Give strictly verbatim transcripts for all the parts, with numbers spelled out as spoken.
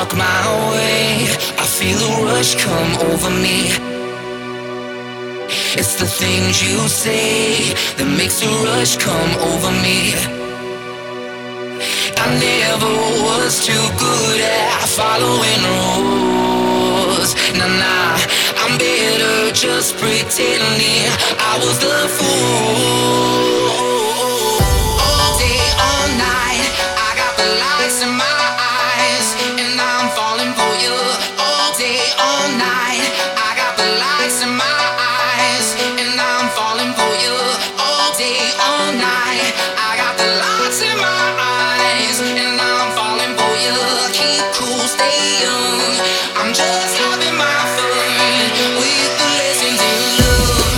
walk my way, I feel a rush come over me. It's the things you say that makes a rush come over me. I never was too good at following rules. Nah, nah, I'm better just pretending I was the fool. All day, all night, I got the lights in my eyes, and I'm falling for you. All day, all night, I got the lights in my eyes, and I'm falling for you. All day, all night, I got the lights in my eyes, and I'm falling for you. Keep cool, stay young, I'm just having my fun with the lessons in love.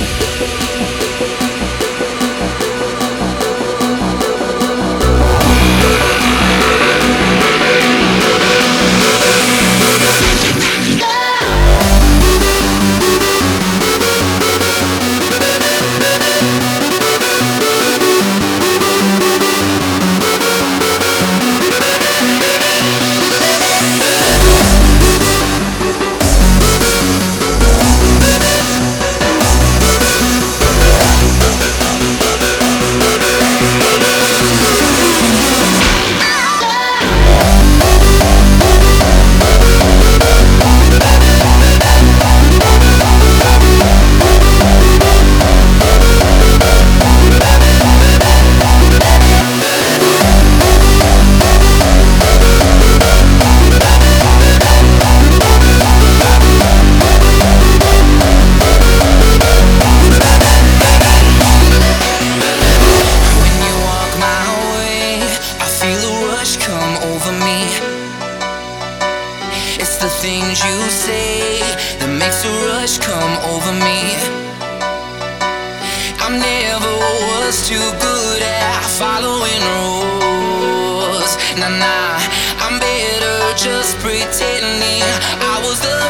Things you say that makes a rush come over me. I never was too good at following rules. Nah, nah, I'm better just pretending I was the